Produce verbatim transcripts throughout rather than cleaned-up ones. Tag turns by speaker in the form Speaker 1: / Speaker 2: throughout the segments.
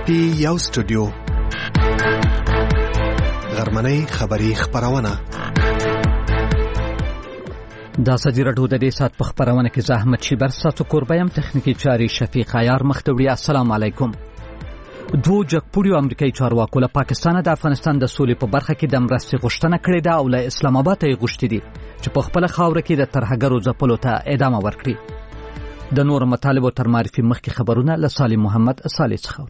Speaker 1: دی یو سټوډیو غرمنۍ خبری خبرونه
Speaker 2: دا سجی راډیو د دې سات په خبرونه کې زحمت شي بر ساتو کوربایم تخنیکی چاري شفیق عیار مختوری. السلام علیکم. دو جګپوړیو امریکایي چارواکو له پاکستان د افغانستان د سولې په برخه کې د مرستې غوښتنه کړې ده او له اسلام آباد یې غوښتي دي چې په خپل خاوره کې د ترهګرو ځپلو ته ادامه ورکړي. د نور مطالبو تر معرفي مخکې خبرونه له سالم محمد صالح څخه.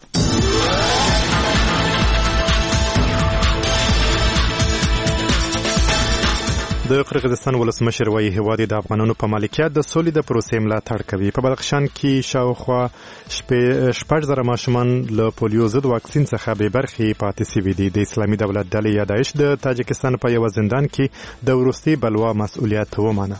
Speaker 3: د قرغیزستان ولسمشر وایي هیواد د افغانانو په مالکیت د سولې د پروسې ملاتړ کوي. په بدخشان کې شاوخوا شپږ زره ماشومان له پولیو ضد واکسین څخه بې برخې پاتې شوي دي. د اسلامي دولت ډلې یا داعش د تاجکستان په یو زندان کې د وروستي بلوا مسؤلیت ومانه.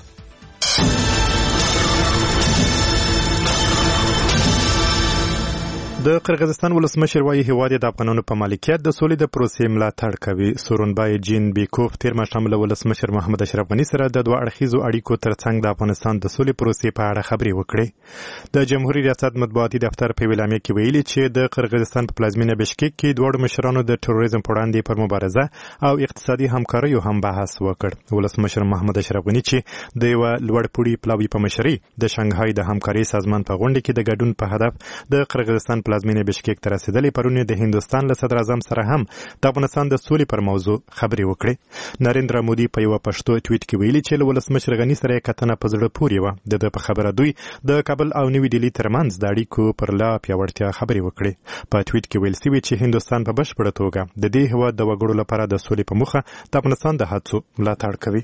Speaker 3: د قرغیزستان ولسمشر وایي هیواد د افغانانو په مالکیت د سولې د پروسې ملاتړ کوي. سورونبای جین بیکوف تیر ماښام له ولسمشر محمد اشرف غني سره د دوه اړخیزو اړیکو ترڅنګ د افغانستان د سولې پروسې په اړه خبرې وکړې. د جمهوریت ریاست مطبوعاتي دفتر په ویلامه کې ویلي چې د قرغیزستان په پلازمینه بشکک کې دوه مشرانو د تروریزم په وړاندې پر مبارزه او اقتصادي همکاریو هم بحث وکړ. ولسمشر محمد اشرف غني چې د یو لوړپوړي پلاوي په مشرۍ د شانګهای د همکاري سازمان په غونډه کې د ګډون په هدف د قرغیزستان پلازمینه بشکک ته رسیدلې پرونی د هندوستان له صدر اعظم سره هم د افغانستان د سولې پر موضوع خبرې وکړې. نریندرا مودي په یو پښتو ټویټ کې ویلي چې له ولسمشر غني سره کتنه په زړه پورې و. د په خبره دوی د کابل او نوې ډیلي ترمنځ د اړیکو پر لا پیاوړتیا خبرې وکړې. په ټویټ کې ویل شوی چې هندوستان په بشپړه توګه د دې هیواد د وګړو لپاره د سولې په موخه د افغانستان د هڅو ملاتړ کوي.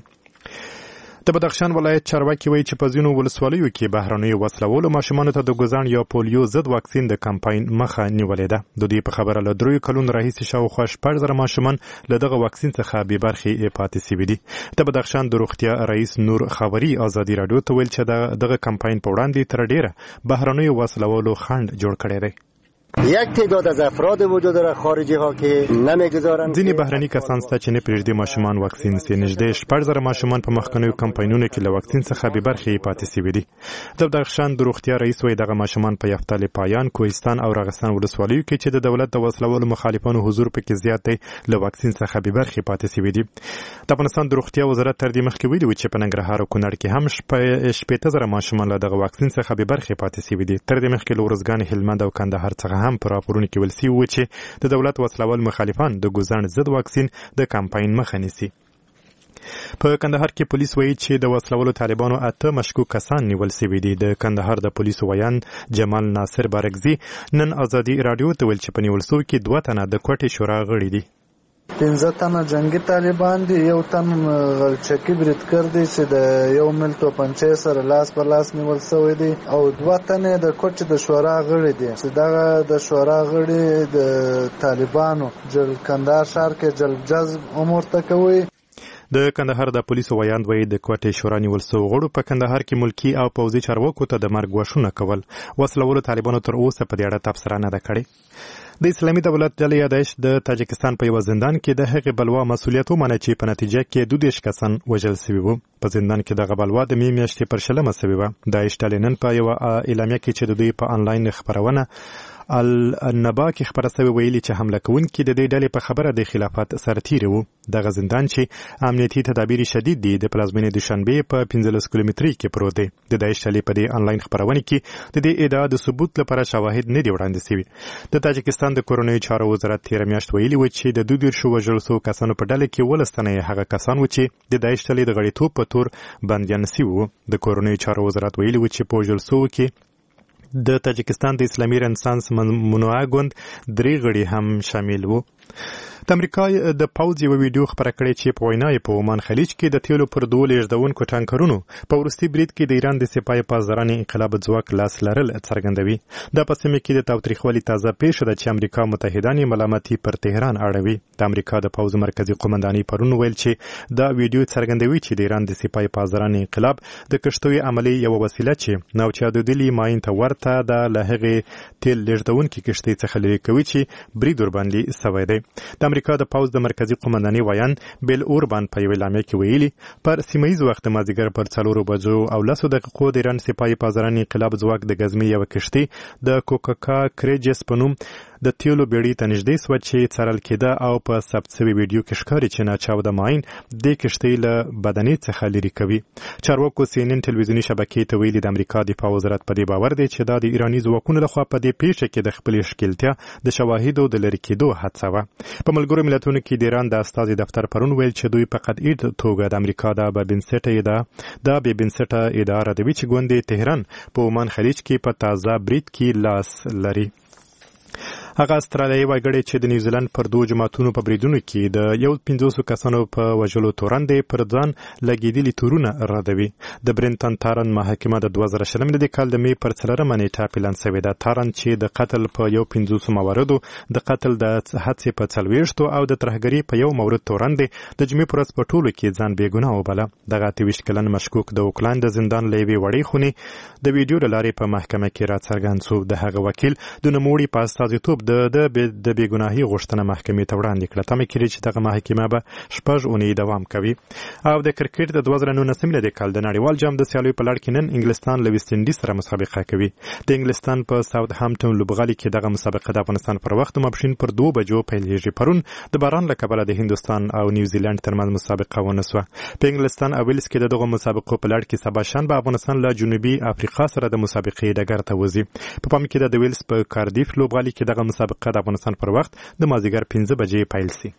Speaker 3: د بدخشان ولایت چارواکي وایي چې په ځینو ولسوالیو کې بهرنیو وسلوالو ماشومانو ته د ګوزان یا پولیو ضد واکسین د کمپاین مخه نیولې ده. د دې په خبره له دریو کلونو راهیسې شاوخوا شپږ زره ماشومان له دغه واکسین څخه بې برخې پاتې شوي دي. د بدخشان د روغتیا رئیس نور خاوري ازادي راډیو ته ویل چې دغه کمپاین په وړاندې تر ډیره بهرنیو وسلوالو خنډ جوړ کړی دی.
Speaker 4: یک تعداد از افراد وجود داره خارجی ها که نمیگذارن.
Speaker 3: ځینې بهرني کسان سته چې نه پرېږدي ماشومان واکسین سي. نږدې شپږ زره ماشومان په مخکنیو کمپاینونو کې له واکسین څخه بې برخې پاتې شوي دي. د بدخشان د روغتیا رئیس وایي دغه ماشومان په یفتل پایان، کوهستان او راغستان ولسوالیو کې چې د دولت د وسلوالو مخالفانو حضور پکې زیات دی له واکسین څخه بې برخې پاتې شوي دي. د افغانستان د روغتیا وزارت تر دې مخکې ویلي و چې په ننګرهار او کونړ کې هم شپېته زره ماشومان له دغه واکسین څخه بې برخې پاتې شوي دي. تر دې مخکې له ارزګان، هلمند او کندهار څخه هم په راپورونو کې ویل شوي و چې د دولت وسلوال مخالفان د ګوزان ضد واکسین د کمپاین مخه نیسي. په کندهار کې پولیس وایي چې د وسلوالو طالبانو اته مشکوک کسان نیول شوي دي. د کندهار د پولیسو ویان جمال ناصر بارکزي نن ازادي راډیو ته ویل چې په نیول شوو کې دوه تنه د کوټې شورا غړي دي.
Speaker 5: پنځه تنه جنگي طالبان دي، یو تن غلچکی بریدګر دی چې د یو مل توپنچې سره لاس په لاس نیول شوی دی او دوه تنه د کوټې د شورا غړي دي چې دغه د شورا غړي د طالبانو جل کندهار ښار کې جلب جذب امور ته کوي.
Speaker 3: د کندهار د پولیسو ویاند وایي د کوټې شورا نیول شوو غړو په کندهار کې ملکي او پوځي چارواکو ته د مرګ غوښتنه کول. وسلوالو طالبانو تر اوسه په دې اړه تبصره نه ده کړې. د اسلامي دولت ډلې یا داعش د تاجکستان په یو زندان کې د هغې بلوا مسؤلیت ومنه چې په نتیجه کې دوه دېرش کسان وژل شوي وو. په زندان کې دغه بلوا د مې میاشتې پر شلمه شوې وه. داعش ډلې نن په یوه اعلامیه کې چې د دوی په آنلاین خپرونه النبا کې خبره شوې ویلي چې حمله کوونکي د دې ډلې په خبره د خلافت سرتیري وو. دغه زندان چې امنیتي تدابیر شدید دي د پلازمینې دوشنبه په پنځلس کیلومتري کې پروت دی. د داعش ډلې په دې آنلاین خبرونه کې د دې ادعا د ثبوت لپاره شواهد نه دی وړاندې شوي. د تاجکستان د کورنیو چارو وزارت تیر میاشت ویلي و چې د دوه دېرشو وژل شوو کسانو په ډله کې ولس تنه هغه کسان و چې د داعش ډلې د غړیتوب په تور بندیان شوي وو. د کورنیو چارو وزارت ویلي و چې په وژل شوو کې د تاجکستان د اسلامي رنسانس ممنوعه ګوند درې غړي هم شامل وو. د امریکا د پوځ یو ویډیو خبره کړې چې په وینا یې په عمان خلیج کې د تیلو پر دوه لیږدونکو ټانکرونو په وروستي برید کې د ایران د سپاه پاسدارانو انقلاب ځواک لاس لرل څرګندوي. د پسمه کې د تاوتریخوالي تازه پیښه ده چې امریکا متحدان ملامتي پر تهران اړوي. د امریکا د پوځ مرکزی قومنداني پرون ویل چې دا ویډیو څرګندوي چې د ایران د سپاه پاسدارانو انقلاب د کشتوي عملی یو وسیله چې نو چې د دلی ماین ته ورته د لهغه تیل لیږدونکو کشتۍ څخه لري کوي چې برید ور باندې سوي دی. د امریکا د پوځ د مرکزی قومنداني ویان بیل اوربان په یو اعلامیه کې ویلي پر سیمایي وخت مازیګر پر څلورو بجو او لسو دقیقو د ایران سپاه پاسدارانو انقلاب ځواک د غزمي یو کشتۍ د کوکاکا کریجس په نوم د تیلو بیړۍ ته نږدې سوه چې څارل کېده او په ثبت شوي ویډیو کې ښکاري چې ناچاو د ماین د کښتۍ له بدنې څخه لرې کوي. چارواکو سی ان ان ټلویزیوني شبکې ته ویلي د امریکا دفاع وزارت په دې باور دی چې دا د ایراني ځواکونو لخوا په دې پیښه کې د خپلې ښکیلتیا د شواهدو د لرې کېدو هڅه وه. په ملګرو ملتونو کې د ایران د استازي دفتر پرون ویل چې دوی په قطعي توګه د امریکا د بې بنسټه ادعا د بې بنسټه ادعا ردوي چې ګوندې تهران په عمان خلیج کې په تازه برید کې لاس لري. هغه استرالیایي وګړی چې د نیوزیلند پر دوه جماعتونو په بریدونو کې د یو پنځوسو کسانو په وژلو تورن دی پر ځان لګېدلي تورونه ردوي. د برینټن تارن محاکمه د دوه زره شلم میلادي کال د مې پر څلورمه نیټه اعلان شوې ده. تارن چې د قتل په یو پنځوسو مواردو د قتل د حادثې په څلوېښتو او د ترهګرۍ په یو مورد تورن دی د جمعې په ورځ په ټولو کې ځان بېګناه وباله. دغه اته ویشت کلن مشکوک د اوکلاند د زندان له یوې وړې خونې د ویډیو له لارې په محکمه کې راڅرګند شو. د هغه وکیل د نوموړي په استازیتوب د د بېګناهۍ غوښتنه محکمې ته وړاندې کړه. تمه کېږي چې دغه محکمه به شپږ اونۍ دوام کوي. او د کرکټ د دوه زره نولسم میلادي کال د نړیوال جام د سیالیو په لړ کې نن انګلستان له ویسټ انډیز سره مسابقه کوي. د انګلستان په ساوث هامپټن لوبغالي کې دغه مسابقه د افغانستان پر وخت ماپښین پر دوه بجو پیلېږي. پرون د باران له کبله د هندوستان او نیوزیلند ترمنځ مسابقه ونه سوه. په انګلستان او ویلز کې د دغه مسابقو په لړ کې سبا شنبه افغانستان له جنوبي افریقا سره د مسابقې ډګر ته وځي. په پام کې د ویلز په کاردیف لوبغالي کې دغه مسابقه د افغانستان پر وخت د مازدیګر پنځه بجې پیل شي.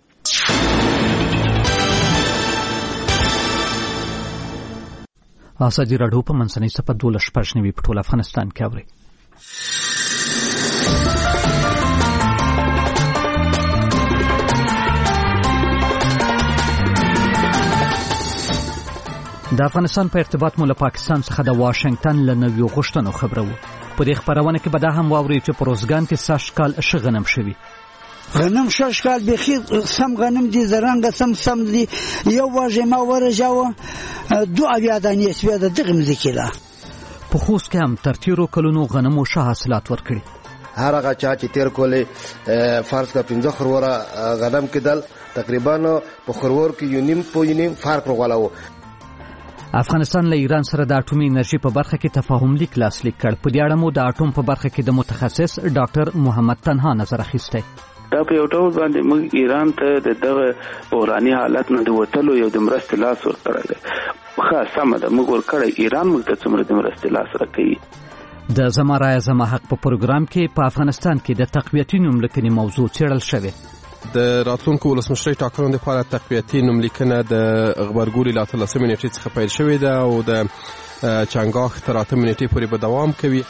Speaker 2: ازادي راډیو په منځنۍ صفحه دولس شپږ نوي په ټول افغانستان کې اوري. د افغانستان په ارتباط مو له پاکستان څخه د واشنگټن له نویو غوښتنو خبرو. په دې خبرونه کې به دا هم واورئ چې په روزګان کې سږ کال ښه غنم شوي.
Speaker 6: غنم شش کال بخي سم غنم دي زرنګ سم سم دي یو واژه ما ورجاوه دو اویا دانې سوي د دغه مزکیلا.
Speaker 2: په خوست کې هم تر تیرو کلونو غنمو ښه حاصلات ورکړي.
Speaker 4: هر هغه چا چې تیر کولې فرض کا پنځه خروره غنم کېدل تقریبا په خرور کې یو نیم په نیم فرق وغولاو.
Speaker 2: افغانستان له ایران سره د اټومي انرژي په برخه کې تفاهم لیک لاسلیک کړ. په دې اړه مو د اټوم په برخه کې د متخصص ډاکټر محمد تنها نظر اخیستی.
Speaker 7: دا په یو ډول باندې موږ ایران ته د دغه بحراني حالت نه د وتلو یو د مرستې لاس ورکړی. ښه سمه ده موږ ورکړی ایران موږ ته څومره د مرستې لاس راکوي.
Speaker 2: د زما رایه زما حق په پروګرام کې په افغانستان کې د تقویتي نوملیکنې موضوع څېړل شوې.
Speaker 8: د راتلونکو ولسمشرۍ ټاکنو لپاره تقویتي نوملیکنه د غبرګوري له اتلسمې نیټې څخه پیل شوې ده او د چنګاښ تر اتمې نیټې پورې به دوام کوي.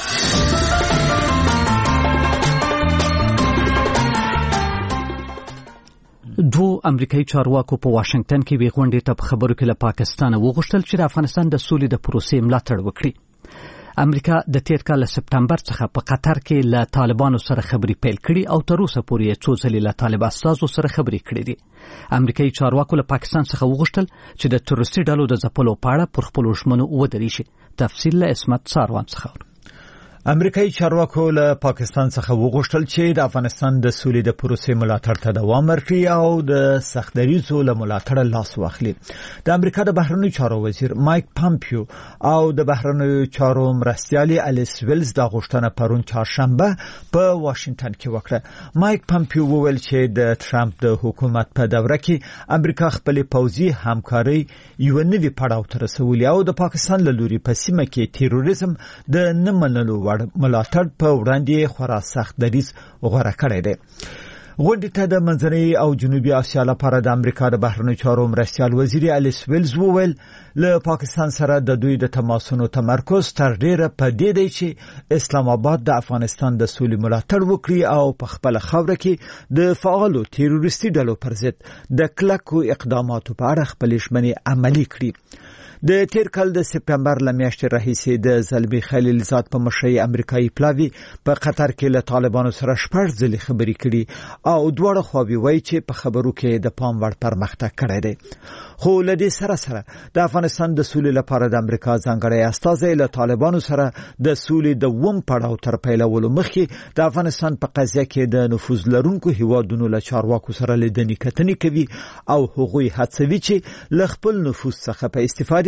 Speaker 2: دوه امریکایي چارواکو په واشنگټن کې وی غونډې ته په خبرو کې له پاکستان وغوښتل چې د افغانستان د سولې د پروسې ملاتړ وکړي. امریکا د تیر کال سپټمبر څخه په قطر کې له طالبانو سره خبرې پیل کړي او تر اوسه پورې څو ځلې له طالب استازو سره خبرې کړې دي. امریکایي چارواکو له پاکستان څخه وغوښتل چې د تروریستي ډلو د ځپلو په اړه پر خپلو ژمنو ودرېږي. تفصیل له اسمت ساروان څخه.
Speaker 9: امریکایي چارواکو له پاکستان څخه وغوښتل چې د افغانستان د سولې د پروسې ملاتړ ته دوام ورکړي او د سختدریزو له ملاتړه لاس واخلي. د امریکا د بهرنیو چارو وزیر مایک پامپیو او د بهرنیو چارو مرستیالي الیس ویلز د غوښتنه پرون چهارشنبه په واشنگټن کې وکړه. مایک پامپیو وویل چې د ټرمپ د حکومت په دوره کې امریکا خپل پوځي همکاري یو نوي پړاو ته رسولې او د پاکستان له لوري په سیمه کې تیروریزم د نه منلو ملاتړ په وړاندې خورا سخت دریځ غوره کړی دی. غونډې ته د منځنۍ او جنوبي اسیا لپاره د امریکا د بهرنیو چارو مرستیال وزیر الیس ویلز وویل له پاکستان سره د دوی د تماسونو تمرکز تر ډیره په دې دی چې اسلام آباد د افغانستان د سولې ملاتړ وکړي او په خپل خاوره کې د فعالو تیروریستي ډلو پر ضد د کلکو اقداماتو په اړه خپل ژمنې عملي کړي. د تیر کال د سپټمبر له میاشتې راهیسې د زلمي خلیلزاد په مشرۍ امریکایي پلاوی په قطر کې له طالبانو سره شپږ ځلې خبرې کړي او دواړه خواوې وایي چې په خبرو کې د پام وړ پرمختګ کړی دی. خو له دې سره سره د افغانستان د سولې لپاره د امریکا ځانګړی استازی له طالبانو سره د سولې د اووم پړاو تر پیلولو مخکې د افغانستان په قضیه کې د نفوذ لرونکو هیوادونو له چارواکو سره لیدنې کتنې کوي او هغوی هڅوي چې له خپل نفوذ څخه په استفادې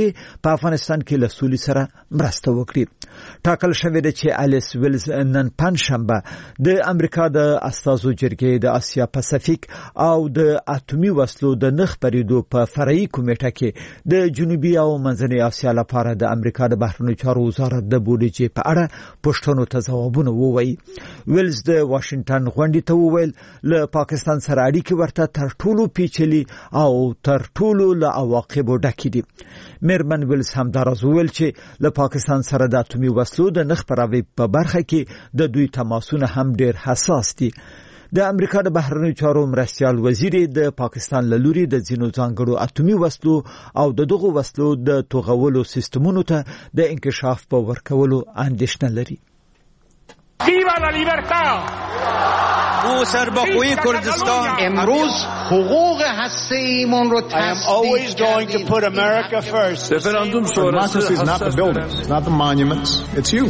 Speaker 9: کې په افغانستان کې له سولې سره مرسته وکړي. ټاکل شوې ده چې الیس ویلز نن پنځشنبه د امریکا د استازو جرګې د اسیا پاسفیک او د اټومي وسلو د نخ پریدو په فرعي کمیټه کې د جنوبي او منځنۍ اسیا لپاره د امریکا د بهرنیو چارو وزارت د بودیجې په اړه پوښتنو ته ځوابونه ووایي. ویلز د واشنگټن غونډې ته وویل له پاکستان سره اړیکې ورته تر ټولو پیچلي او تر ټولو له عواقبو ډکې دي. میرمن ویلز همداراز وویل چې له پاکستان سره د اټومي وسلو د نخ پراوي په برخه کې د دوی تماسونه هم ډیر حساس دي. د امریکا د بهرنیو چارو مرستیال وزیر د پاکستان له لوري د ځینو ځانګړو اټومي وسلو او د دغو وسلو د توغولو سیستمونو ته د انکشاف په ورکولو اندېښنه لري.
Speaker 10: Viva la libertad!
Speaker 11: او سربخوی کردستان
Speaker 12: امروز حقوق هسته‌ایمون رو
Speaker 10: I am always going to put America first.
Speaker 13: Referendum sonrası is not the buildings, not the monuments, it's you.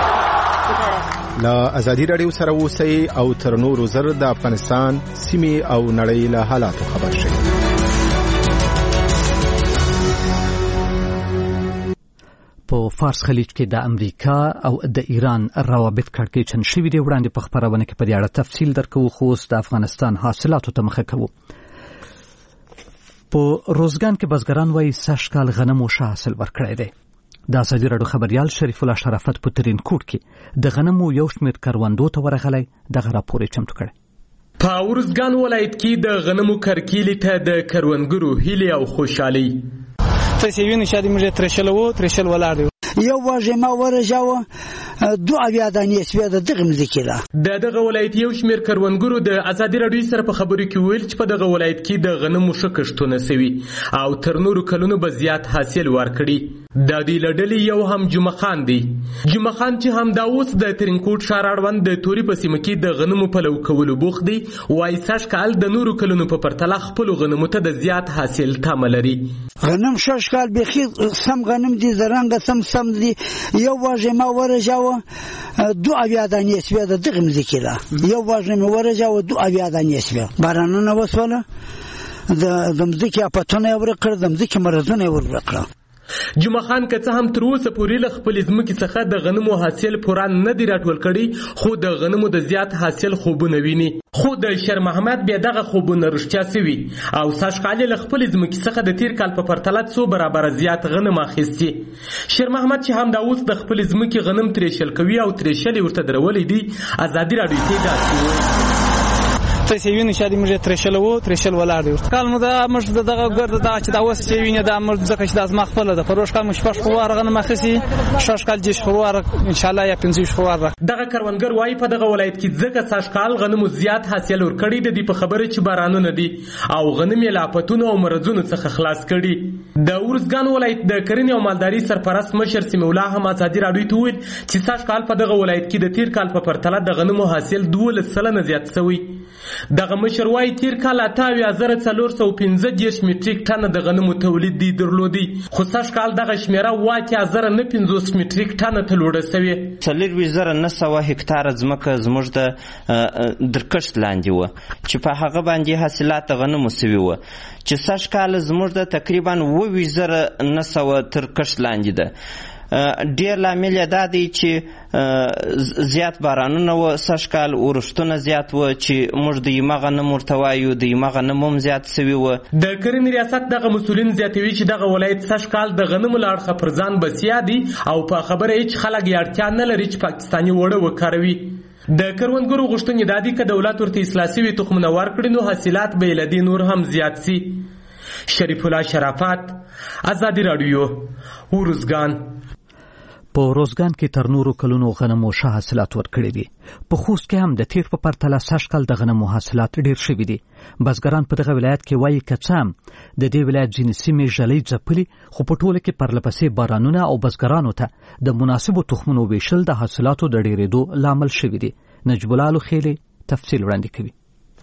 Speaker 3: لا ازادي رادیو سره اوسئ او تر نورو زر د افغانستان سیمې او نړۍ له حالاتو خبر شئ.
Speaker 2: په فارس خلیج کې د امریکا او د ایران روابط کړکېچن شوي دي. وړاندې په خبرونه کې په دې اړه تفصیل درکو، خو اوس د افغانستان حاصلاتو ته مخه کوو. په روزګان کې بزګران وايي سږ کال غنمو ښه حاصل ورکړی دی. د ازادي راډیو خبریال شریف الله شرافت په ترینکوټ کې د غنمو یو شمېر کروندو ته ورغلی. دغه راپور یې چمتو کړی.
Speaker 14: په ورزګان ولایت کې د غنمو کرکیلې ته د کروندګرو هیلې او خوشحالي
Speaker 15: تسوین شادي مجه ترشلو ترشل ولاړ
Speaker 6: یو واژه ما ورجاوه دو اویا دانې سوي د دغه مذکره
Speaker 14: د دغه ولایت یو شمیر کروندګرو د ازادي راډیو سره په خبرو کې ویل چې په دغه ولایت کې د غنمو شکشتونه سوي او تر نورو کلونو به زیات حاصل ورکړي. د دې لړلې یو هم جمعه خان دی. جمعه خان چې هم دا اوس د ترینکوټ ښار اړوند د توري په سیمه کې د غنمو په لو کولو بوخت دی. وایي سږ کال د نورو کلونو په پرتله خپلو غنمو ته د زیات حاصل تمه لري.
Speaker 6: غنم شش کال بخي سم غنم دي زرنګ سم سم دي یو واژه ما ورجاوه دو اویا دانې سوي د دغه مذکره یو واژه ما ورجاوه دو اویا دانې سوي بارانونه وسوله د دمځکه پټونه ورکړ دمځکه مرزونه ورکړ.
Speaker 14: جمعه خان که څه هم تر اوسه پورې له خپل ځمکې څخه د غنمو حاصل پوره نه دی راټول کړی، خو د غنمو د زیات حاصل خوبونه ویني. خو د شیر محمد بیا دغه خوبونه رښتیا سوي او سږ کال له خپل ځمکې څخه د تیر کال په پرتله څو برابره زیات غنم اخیستي. شیر محمد چې هم دا اوس د خپل ځمکې غنم ترېشل کوي او ترېشل ورته درولې دي. ازادي راډیو ته دا
Speaker 15: تسوین شادي مجه ترشلو ترشل ولاړ دی. کال مو دا مش دغه ګرد دا چې دا وس چې ویني دا مر ځکه چې د ازما خپل د پروش کال مش پښ خوار غنم اخیسي شش کال جش خوار ان شاء الله یا پنځه خوار.
Speaker 14: دغه کروندګر وايي په دغه ولایت کې ځکه سږ کال غنمو زیات حاصل ورکړي د دې په خبره چې بارانونه دي او غنم یې لا پتون او مرزونو څخه خلاص کړي. د ورزګان ولایت د کرنې او مالداري سرپرست مشر سیمه الله هم ازادي راډیو ته وویل چې سږ کال په دغه ولایت کې د تیر کال په پرتله د غنمو حاصل دولس سلنه زیات شوی. دغه مشر وايي تیر کال اتاویا زره څلور سوه پنځه دېرش میټریک ټنه د غنمو تولید دی درلودي، خو سږ کال دغه شمیره اوه اتیا زره نه پنځوس میټریک ټنه ته لوړه سوې.
Speaker 16: څلورویشت زره نه سوه هکتاره ځمکه زموږ د درکښت لاندې وه چې په هغه باندې حاصلات د غنمو سوي وه، چې سږ کال زموږ د تقریبا اووه ویشت زره نه سوه تر کښت لاندې ده. ډیر لامل یې دا دی چې زیات بارانونه و سږ کال، اورښتونه زیات و چې موږ د یمه غنم ورته وایو، د یمه غنم هم زیات سوي و.
Speaker 14: د کرنې ریاست دغه مسؤلین زیاتوي چې دغه ولایت سږ کال د غنمو له اړخه پر ځان بسیا دي او په خبره یې چې خلک یې اړتیا نه لري چې پاکستاني وړه وکاروي. د کروندګرو غوښتنې دا دي که دولت ورته اصلاح سوي تخمونه ورکړي نو حاصلات به یې له دې نور هم زیات سي. شریف الله شرافت، ازادي راډیو، ورزګان.
Speaker 2: په روزګان کې تر نورو کلونو غنمو ښه حاصلات ورکړي دي. په خوست کې هم د تیر په پرتله سږ کال د غنمو حاصلات ډیر شوي دي. بزګران په دغه ولایت کې وایي که څه هم د دې ولایت ځینې سیمې ژلۍ ځپلي، خو په ټوله کې پرلپسې بارانونه او بزګرانو ته د مناسبو تخمونو ویشل د حاصلاتو د ډیرېدو لامل شوي دي. نجیب الله لوخیلی تفصیل وړاندې کوي.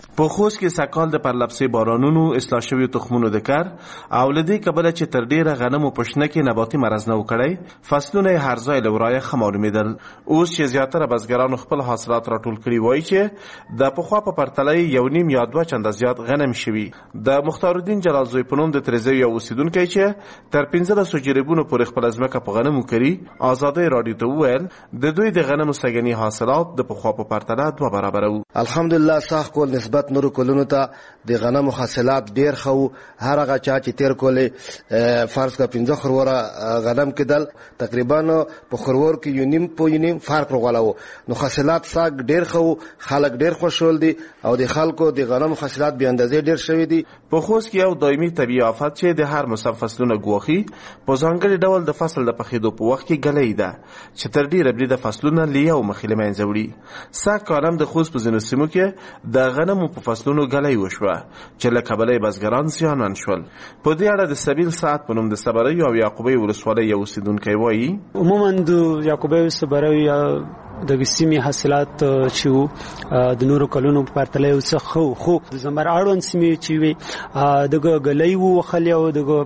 Speaker 17: په خوست کې سږکال د پرلپسې بارانونو اصلاح شویو تخمونو د کر او له دې کبله چې تر ډیره غنمو په شنه کې نباتي مرض نه و کړی، فصلونه یې هر ځای له ورایه ښه معلومېدل. اوس چې زیاتره بزګرانو خپل حاصلات راټول کړي وایي چې د پخوا په پرتله یو نیم یا دوه چنده زیات غنم شوي. د مختارالدین جلال زوی په نوم د ترزوي یو اوسیدونکی چې تر پنځلسو جریبونو پورې خپله ځمکه په غنمو کړي، ازادۍ راډیو ته وویل د دوی د غنمو سږني حاصلات د پخوا په پرتله دوه برابره وو.
Speaker 4: الحمدلله سخت کول نسبت نورو کلونو ته د غنمو حاصلات ډیر خو هر هغه چا چې تیر کولې فرض کا پنځه خروره غنم کېدل تقریبا په خرور کې یو نیم په نیم فرق راغلاو. نو حاصلات ساګ ډیر خو خلک ډیر خوشحال دي او د خلکو د غنمو حاصلات به اندازې ډیر شوي دي.
Speaker 17: په خوست کې یو دایمي طبيعي آفت چې د هر موسم فصلونه ګواخي په ځانګړي ډول د فصل د پخېدو په وخت کې ګلۍ ده چې تر ډیره بری د فصلونه لیو مخې له منځه وړي. سږ کال هم د خوست په ځینو سیمو کې د غنمو په فصلونو ګلۍ وشوه چې له کبله بزګران زیانمن شول. په دې اړه د سبیل ساعت په نوم د صبرۍ او یعقوبۍ ولسوالۍ یو اوسیدونکی وایي
Speaker 18: عموما د یعقوبۍ صبرۍ د سیمې حاصلات چې وو د نورو کلونو په پرتله یو څه خو خو د زمر اړوند سیمې چې وي د ګلۍ وو خلې او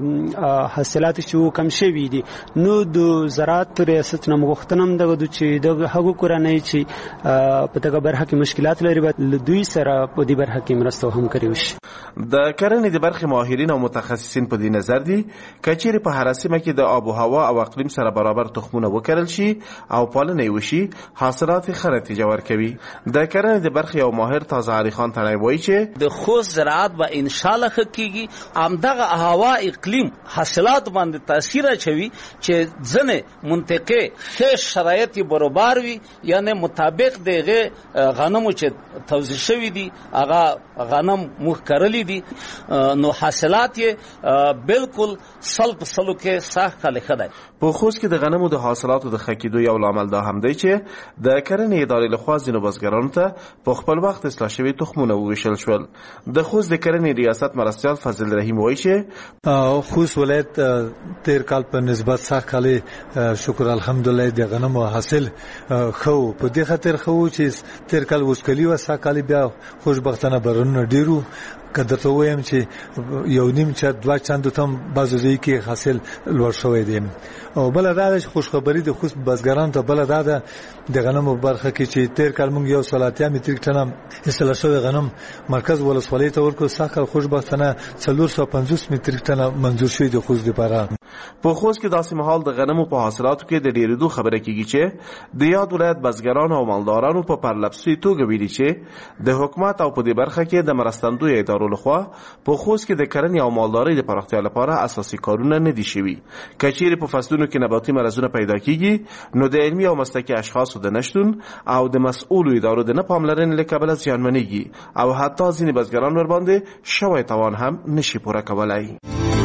Speaker 18: د حاصلات چې وو کم شوي دي. نو د زراعت ریاست نه مغوښتنه هم دغه چې د هغو کورنۍ چې په دغه برخه کې مشکلات لري باید دوی سره په دې برخه کې مرسته هم کوي وشي.
Speaker 17: د کرنې د برخې ماهرین او متخصصین په دې نظر دي کچېرې په هر سیمه کې د آب و هوا او اقلیم سره برابر تخمونه وکرل شي او پالنه یې وشي حاصلات ښه نتیجه ورکوي. د کرنې د برخې یو ماهر تازه علي خان تڼۍ وایي چې
Speaker 19: د خوست زراعت به ان شاء الله ښه کیږي. همدغه هوا اقلیم حاصلات باندې تاثیر اچوي چې ځنې منطقې ښه شرایط برابر وي، یعنی مطابق دغه غنمو چې توزیع شوي دي هغه غنم موږ کرلی دي نو حاصلات یې بالکل سل په سلو کې سخت کاله ښه دی.
Speaker 17: په خوست کې د غنمو د حاصلاتو د ښه کېدو یو لامل دا هم دی چې د کرنې ادارې لخوا ځینو بزګرانو ته په خپل وخت اصلاح شوي تخمونه وویشل شول. د خوست د کرنې ریاست مرستیال فضل رحیم وایي چې
Speaker 20: خوست ولایت تیر کال په نسبت سخت کاله شکر الحمدلله د غنمو حاصل خو په دې خاطر خو چې تیر کال وسکلی و سخت کاله بیا خوشبختانه برونه ډیرو کده ته وایم چې یو نیم چا دوه چاند تم بازو ځای کې حاصل لوړ شوی دی. او بل دا خوشخبری د خوست بزګرانو ته بل دا د غنمو برخه کې چې تیر کال موږ یو سلاتیا متریک ټن اصلاح شوی غنم مرکز ولسوالۍ ته ورکو ساکل خوشبختانه څلور سوه پنځوس متریک ټن منظور شوی د خوست لپاره.
Speaker 17: په خوست کې داسې مهال د غنمو په حاصلاتو کې د ډیرېدو خبره کیږي چې د یاد ولایت بزګرانو او مالدارانو په پرلپسې توګه ویلي چې د حکومت او په دې برخه کې د مرستندوی ادارو لخوا په خوست کې د کرنې او مالدارۍ د پراختیا لپاره اساسي کارونه نه دي شوي. کچېرې په فصلونو کې نباتي مرضونه پیدا کیږي نو د علمي او مسلکي اشخاصو د نشتون او د مسؤلو ادارو د نه پاملرنې له کبله زیانمنېږي او حتی ځینې بزګران ورباندې شوی توان هم نشي پوره کولی.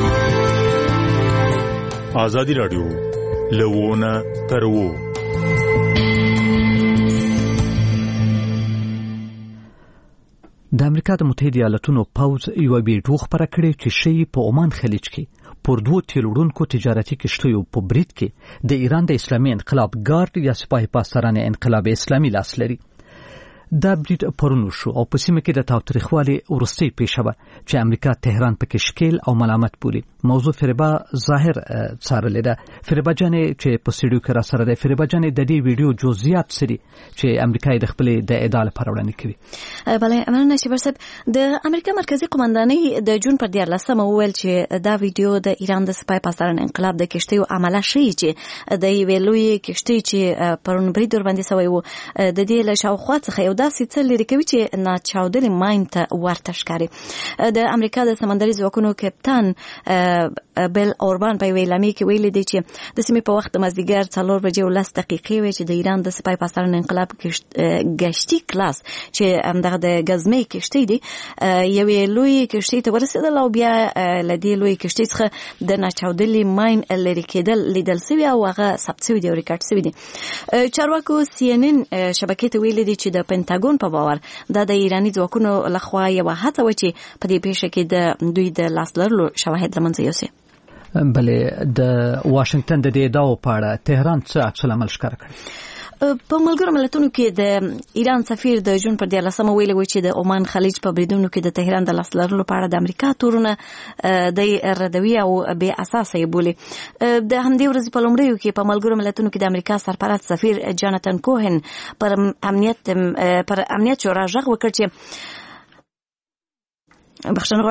Speaker 21: آزادی رادیو لوونه تر وو.
Speaker 2: د امریکا د متحده ایالاتونو پوځ یو ویډیو خپره کړې چې شی په عمان خلیج کې پر دوه تیلوړونکو تجارتي کشتیو په برید کې د ایران د اسلامي انقلاب ګارد یا سپاه پاسداران انقلاب اسلامي لاس لري. دا برید پرون شو او په سیمه کې د تاوتریخوالي وروستۍ پیښه وه چې امریکا تهران پکې شکیل او ملامت بولي. موضوع فریبا ظاهر څارلې ده. فریبا جانې چې په سټوډیو کې را سره ده. فریبا جانې د دې ویډیو جزئیات څه دي چې امریکا د خپلې د ادعا لپاره وړاندې کوي؟
Speaker 22: بله مننه شیبر صاحب. د امریکا مرکزي قومندانۍ د جون پر دیارلسمه وویل چې دا ویډیو د ایران د سپاه پاسداران انقلاب د کشتیو عمله ښیي چې د یوې لویې کشتۍ چې پرون برید ورباندې شوی و د دې له شاوخوا څخه یو داسې څه لرې کوي چې ناچاودلې ماین ته ورته ښکاري. د امریکا د سمندري ځواکونو کپتان بیل اوربان په یوې اعلامیه کې ویلي دی چې د سیمې په وخت د مازدیګر څلور بجې او لس دقیقې وې چې د ایران د سپاه پاسداران انقلاب ګشتي کلاس چې همدغه د ګزمې کشتۍ دی یوې لویې کشتۍ ته ورسېدل او بیا له دې لویې کشتۍ څخه د ناچاودلې ماین لرې کېدل لیدل سوي او هغه ثبت سوي دی او ریکارډ سوي دی. چارواکو سی ان ان شبکې ته ویلي دی چې د پنټاګون په باور دا د ایراني ځواکونو لخوا یوه هڅه وه چې په دې پیښه کې د دوی د لاس لرلو شواهد له منځه یوسي.
Speaker 2: بلې د واشنگټن د دې ادعاو په اړه تهران څه عکس العمل ښکاره کړی؟
Speaker 22: په ملګرو ملتونو کې د ایران سفیر د جون پر دیارلسمه ویلي و چې د عمان خلیج په بریدونو کې د تهران د لاس لرلو په اړه د امریکا تورونه د ردوي او بې اساسه یې بولي. د همدې ورځې په لومړیو کې په ملګرو ملتونو کې د امریکا سرپرست سفیر جاناتن کوهن پر امنیت پر امنیت شورا غږ وکړ چې بخښنه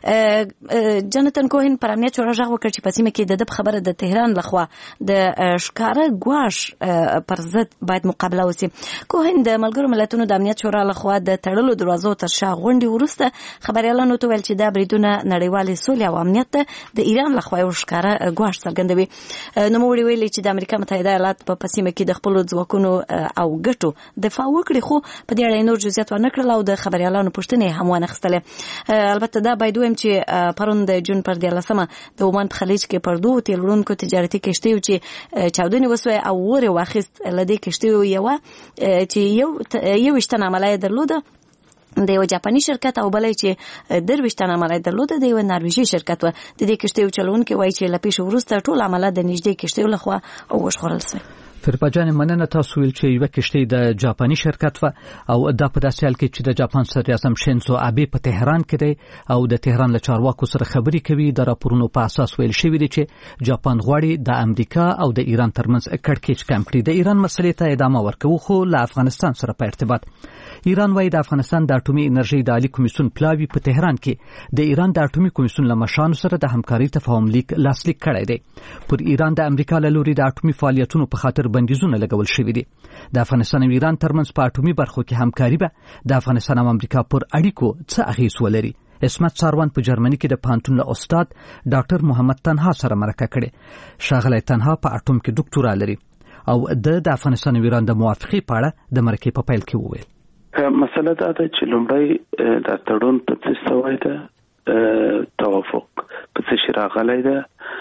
Speaker 22: غواړم جاناتن کوهن پر امنیت شورا غږ وکړ چې په سیمه کې د ده خبره د تهران لخوا د ښکاره ګواښ پر ضد باید مقابله وسي. کوهن د ملګرو ملتونو د امنیت شورا لخوا د تړلو دروازو تر شا غونډې وروسته خبريالانو ته ویل چې دا بریدونه نړیوالې سولې او امنیت ته د ایران لخوا یو ښکاره ګواښ څرګندوي. نوموړي ویلي چې د امریکا متحده ایالات په سیمه کې د خپلو ځواکونو او ګټو دفاع وکړي، خو په دې اړه نور جزئیات ونه کړل او د خبريالانو پوښتنې هم ونه اخیستلې. البته دا باید ویم چې پرون د جون پر دیارلسمه د عمان په خلیج کې پر دوو تیل وړونکو تجارتي کشتیو چې چاودنې وسوې او اور یې واخیست، له دې کشتیو یوه چې یو یوویشت تنه عمله یې درلوده د یو جاپاني شرکت او بلې چې درویشت تنه عمله یې درلوده د یو نرویژي شرکت و. د دې کشتیو چلونکي وایي چې له پیښې وروسته ټول عمله د نږدې کشتیو لخوا وژغورل شوې.
Speaker 2: فرپاجان مننه تاسو ویل چې یو کشتۍ د جاپاني شرکت و او دا په داسې حال کې چې د جاپان صدر اعظم شینزو آبه په تهران کې دی او د تهران له چارواکو سره خبرې کوي. د راپورونو په اساس ویل شوی دی چې جاپان غواړي د امریکا او د ایران ترمنځ کړکېچ کم کړي. د ایران مسلې ته ادامه ورکوي، خو له افغانستان سره په ارتباط ایران وايي د افغانستان د اټومي انرژي د عالی کمیسیون پلاوی په تهران کې د ایران د اټومي کمیسیون له مشرانو سره د همکاري تفاهم لیک لاسلیک کړی دی. پر ایران د امریکا له لوري د اټومي فعالیتونو په خاطر بندیزونه لګول شوي دي. د افغانستان او ایران ترمنځ په اټومي برخو کې همکاري به د افغانستان او امریکا پر اړیکو څه اغیز ولري. اسمت ساروان په جرمني کې د پانتون له استاد ډاکټر محمد تنها سره مرکه کړې. شاغلی تنها په اټوم کې ډاکټورا لري او د افغانستان او ایران د موافقې په اړه د مرکې په پیل کې وویل.
Speaker 7: مسله دا ده چې لومړی د تړون په څه سوی ده، توافق په څه شي راغلی ده،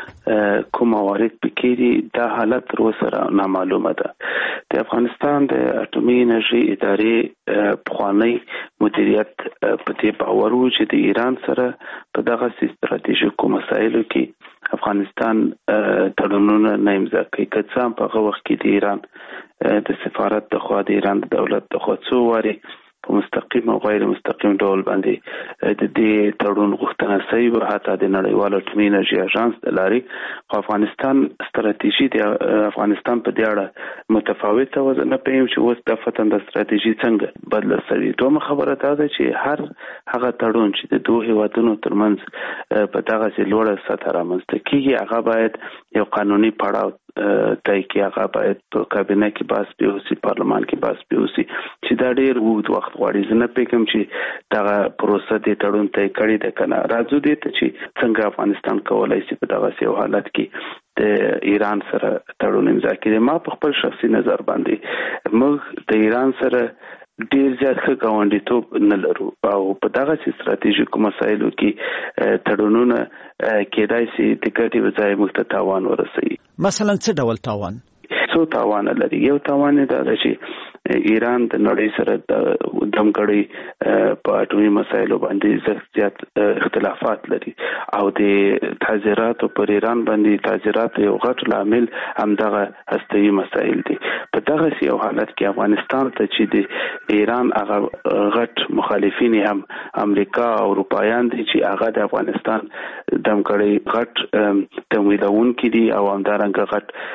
Speaker 7: کوم موارد پکې دي، دا حالت تر اوسه نامعلومه ده. د افغانستان د اټومي انرژي ادارې پخوانی مدیریت په دې باور و چې د ایران سره په دغه ستراتیژیکو مسایلو کې افغانستان تړونونه نه امضا کوي. که څه هم په هغه وخت کې د ایران د سفارت د خوا د ایران د دولت د خوا څو وارې په مستقیم او غیر مستقیم ډول باندې د دې تړون غوښتنه شوې وه، حتی د نړیوال اټومي انرژي اژانس د لارې. خو افغانستان ستراتیژي د افغانستان په دې اړه متفاوته وه. زه نه پوهېږم چې اوس دفتن د ستراتیژي څنګه بدله شوې. دومره خبره دا ده چې هر هغه تړون چې د دوه هیوادونو ترمنځ په دغسې لوړه سطحه رامنځته کېږي هغه باید یو قانوني پړاو طی کړي، هغه باید په کابینه کې بحث پرې وشي، پارلمان کې بحث پرې وشي، چې دا ډېر اوږد وخت غواړي. زه نه پوهېږم چې دغه پروسه دې تړون طی کړې ده که نه. راځو دې ته چې څنګه افغانستان کولی شي په دغسې یو حالت کې د ایران سره تړون امضا کړي. ما په خپل شخصي نظر باندې موږ د ایران سره ډیر زیات ښه ګاونډیتوب نه لرو او په دغه ستراتیژیکو مسایلو کې تړونونه کېدای شي د ګټې په ځای موږ ته تاوان ورسوي.
Speaker 9: مثلا څه ډول تاوان؟
Speaker 7: څو تاوان لري. یو تاوان دا ده چې ایران د نړۍ سره د دمګړۍ په اټومي مسایلو باندې زیات اختلافات لري او د تعزیراتو پر ایران باندې تعزیرات یو غټ لامل همدغه هستوي مسایل دي. په دغه یو حالت کې افغانستان ته چې د ایران هغه غټ مخالفین هم امریکا او اروپایان دي چې هغه د افغانستان دمګړۍ غټ تمویلونکي دي او همدارنګه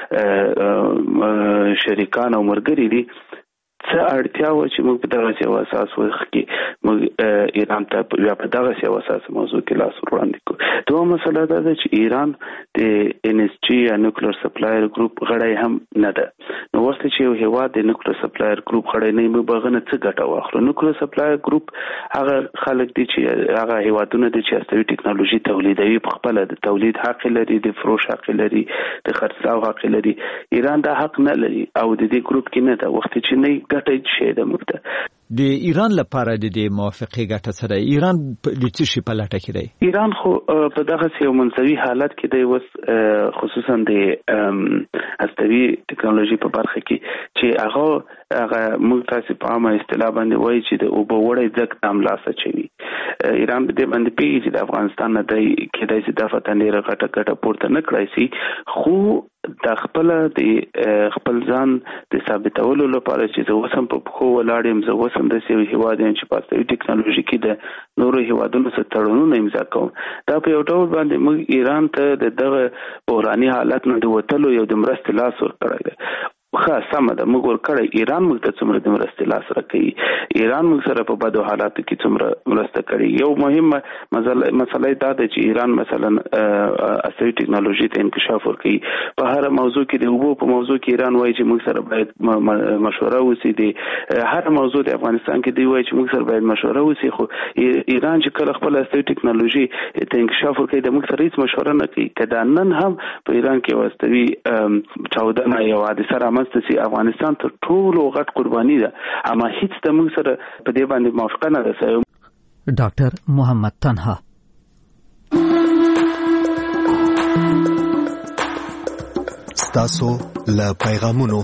Speaker 7: غټ شریکان او مرګري دي. څه اړتیا و چې موږ په دغه یو اساس وخت کې موږ ایران ته یا په دغه یو اساس موضوع کې لاس وړاندې کوو. دوه مسله دا ده چې ایران د ان اس جی یا نیوکلیر سپلایر ګروپ غړی هم نه ده. نو وخت چې یو هیواد د نیوکلیر سپلایر ګروپ غړی نه وي بغنه څه ګټه واخلو. نیوکلیر سپلایر ګروپ هغه خلک دي چې هغه هیوادونه دي چې هستوي ټکنالوژي تولیدوي، په خپل د تولید حق لري، د فروش حق لري، د خرڅلاو حق لري. ایران دا حق نه لري او د دې ګروپ کې نه ده. وخت چې نه ګټه شي د موږ ته
Speaker 9: د ایران لپاره د دې موافقې ګټه څه ده؟ ایران د څه شي په لټه کې دی؟
Speaker 7: ایران خو په دغه یو منځوي حالت کې دی اوس، خصوصا د هستوي ټکنالوژي په برخه کې چې هغه هغه موږ تاسو په عامه اصطلاح باندې وایي چې د اوبه وړی ځګ ته هم لاس اچوي. ایران به دې باندې پیږي چې د افغانستان نه دی کېدای شي د فتح ډیره غټه غټه پورته نه کړای شي خو د خپل د خپل ځان د ثابتولو لپاره چې زه وسم په خو ولاړم زه وسم د سیو هیواد چې په استوي ټکنالوژي کې د نورو هیوادونو سره تړونونه امضا کوم دا په یو ډول باندې موږ ایران ته د دغه بحراني حالت نه د وټلو یو د مرستې لاس ورکړی دی خاص سم ده موږ ورکړی ایران موږ ته څومره د مرستې لاس راکړي ایران موږ سره په بدو حالاتو کې څومره مرسته کړي یو مهمه مسله دا ده چې ایران مثلا استوي ټکنالوژي ته انکشاف ورکړي په هر موضوع کې د اوبو په موضوع کې ایران وایي چې موږ سره باید مشوره وشي د هر موضوع د افغانستان کې دی وایي چې موږ سره باید مشوره وشي خو ایران چې کله خپل استوي ټکنالوژي ته انکشاف ورکړي د موږ سره هیڅ مشوره نه کوي کدا نن هم په ایران کې واستوي چاودنه یو حادثه رامنځته سي افغانستان ته ټولو غټ قرباني ده اما هیڅ د موږ سره په دې باندې موافقه نه ده.
Speaker 2: ډاکټر محمد تنها
Speaker 1: ستاسو له پیغامونو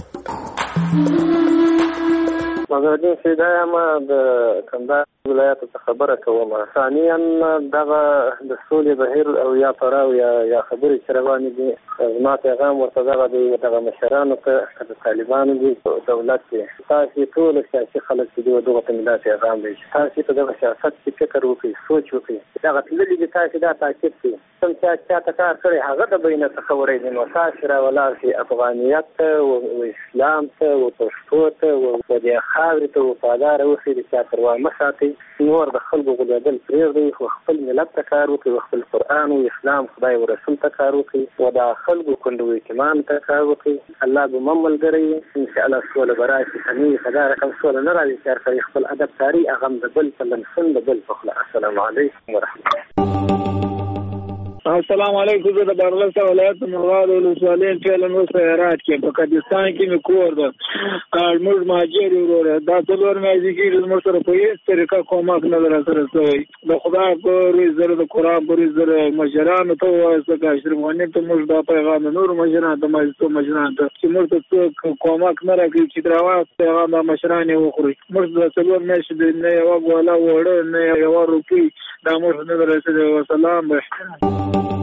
Speaker 5: مګردین سیدا ما د کندهار ولایت څخه خبره کوم ثانیاً دغه د سولې بهیر او یا پراو یا یا خبرې چې روانې دي زما پیغام ورته دغه دی دغه مشرانو ته د طالبانو دي دولت کې تاسو ټول سیاسي خلک دي دغه ته ملت پیغام دی تاسو ته دغه سیاست کې فکر وکړئ سوچ وکړئ دغه تللي دي تاسو دا تاکید کوي کوم چې چا ته کار کړی هغه د بینه څخه ورې دي نو تاسو را ولاړ شي افغانیت او اسلام ته او پښتو ته او د خاورې ته وفادار اوسئ د چا پروا مه ساتئ نور د خلکو غولېدل پرېږدئ خو خپل ملت ته کار وکړئ خپل قرآن او اسلام خدای او رسول ته کار وکړئ او د خلکو کونډو اهتمام ته کار وکړئ الله به مو ملګری وي انشاءالله سوله به راشي همې په دا رقم سوله نه راځي چې هر سړی خپل ادب کاري هغه هم د بل په لمسون د بل په خوله السلام علیکم ورحمة الله.
Speaker 23: السلام علیکم زه د بارلسه ولایت مرغاب ولسوالۍ فعلا اوس هرات کې په کردستان کې مې کور ده موږ مهاجر وروره دا څلور میاشتې کېږي زموږ سره په هېڅ طریقه کومک نه ده راسره شوی د خدای په روی زره د قرآن په روی زره مشرانو ته ووایسته که اشرف غني ته موږ دا پیغام د نورو مشرانو ته مجلسو مشرانو ته چې موږ ته څوک کومک نه راکوي چې د راواز پیغام دا مشران یې وخوري موږ د څلور میاشتې نه یوه ګوله وړه نه یوه روپۍ دا موږ نه ده رسېدلی وسلام بهتر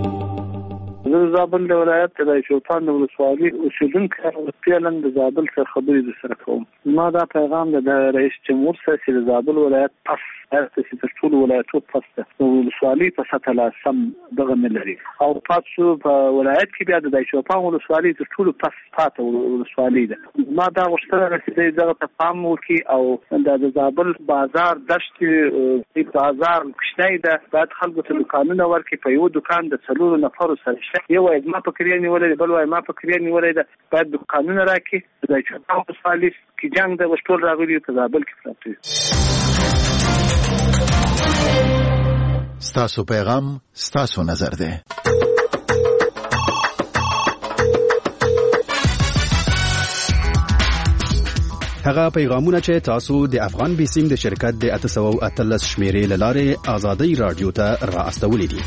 Speaker 23: زه د زابل د ولایت کې د شوپان د ولسوالۍ اوسېدونکی یم فعلا د زابل سره خبرې درسره کوم ما دا پیغام د رئیس جمهور سره چې د زابل ولایت پس چې تر ټولو ولایتو پس ده د ولسوالۍ په سطح لا سم دغه نه لري او پاتې په ولایت کې بیا د شوپان ولسوالۍ تر ټولو پس پاته ولسوالۍ ده ما دا غوښتنه ده چې دغه ته پام وکړي او د زابل بازار دښتې بازار کوچنی ده باید خلکو ته دوکانونه ورکړي په یو دوکان د څلورو نفرو سره یو وایي ما په کریا نیولې بل وایي ما په کریا نیولې ده باید دوکانونه راکړي د شوپان ولسوالۍ کې جنګ د وشټول راغلي په زابل کې پراته
Speaker 1: ستاسو پیغام ستاسو نظر ده.
Speaker 24: هغه پیغامونه چې تاسو د افغان بیسیم د شرکت د اته سوه او اتلس شمیرې له لارې آزادۍ رادیو ته را استولې دي.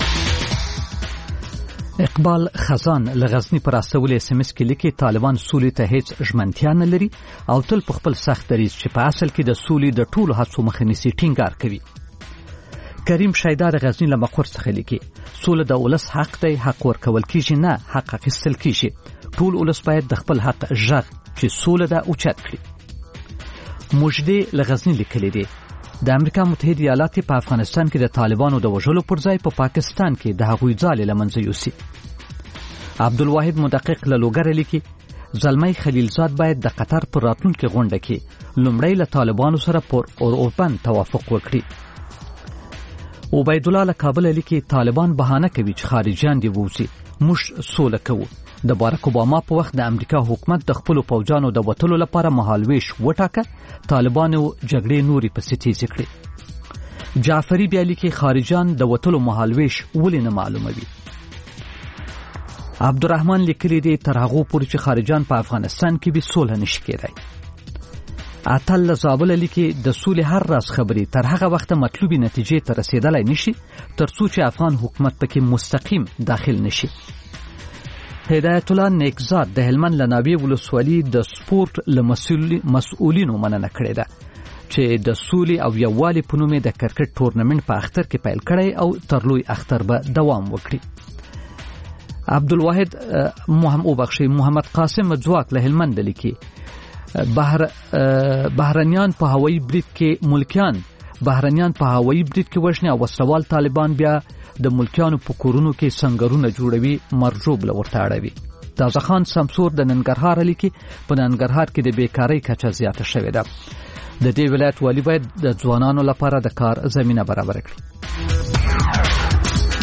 Speaker 2: اقبال خزان لغزنی پر استولې اس ام اس کې لیکي طالبان سولې ته هیڅ ژمنتیا نه لري او تل په خپل سخت دریځ چې په اصل کې د سولې د ټولو هڅو مخه نیسي ټینګار کوي. کریم شیدار غزنی له مقر څخه لیکي سوله د ولس حق دی حق ورکول کیږي نه حق اخیستل کیږي ټول ولس باید د خپل حق ژغ چې سوله ده اوچت کړي. مجدي لغزنی لیکلی دی د امریکا متحده ایالات په افغانستان کې د طالبانو د وژلو پر ځای په پا پاکستان کې د هغوی ځالې له منځه یوسي. عبدالواحد مدقق له لوګره لیکي زلمی خلیلزاد باید د قطر پر راتلونکي غونډه کې لومړی له طالبانو سره پر اوربند توافق وکړي. عبید الله له کابل لیکي طالبان بهانه کوي چې خارجيان دی ووزي موږ سوله کوو. د باراک اوباما په وخت د امریکا حکومت د خپل پوجانو د وټلو لپاره مهالويش وټاکه طالبانو جګړې نوري په ستیزې کړې. جعفری بیا لیکي خارجيان د وټلو مهالويش ولې نه معلوموي. عبدالرحمن لیکلی دی تر هغه پورې چې خارجيان په افغانستان کې به صلح نشي کېدای. اتل زابل لیکي د سولې هر راز خبرې تر هغه وخت مطلوبې نتیجې ته رسیدلای نشي تر څو چې افغان حکومت پکې مستقیم داخل نشي. هدایت الله نیکزاد د هلمند لنابی ولسوالۍ د سپورت له مسؤلینو مننه کړې ده. چې د سولې او یووالي په نوم د کرکټ ټورنمنت په اختر کې پیل کړی او تر لوی اختر به دوام وکړي. عبدالواحد محمد بخشي محمد قاسم ځواک له هلمند لیکي بهر بهرنیان په هوایي برید کې ملکیان بهرنیان په هوایي برید کې وژني او وسلوال طالبان بیا د ملکیانو په کورونو کې سنگرونه جوړوي مرجوب لورته اړوي. تازه خان سمسور د ننګرهار لیکي په ننګرهار کې د بیکاری کچه زیاته شوې ده. د دې ولایت والی باید د ځوانانو لپاره د کار زمینه برابر کړي.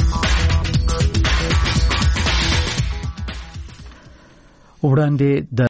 Speaker 2: وړاندې د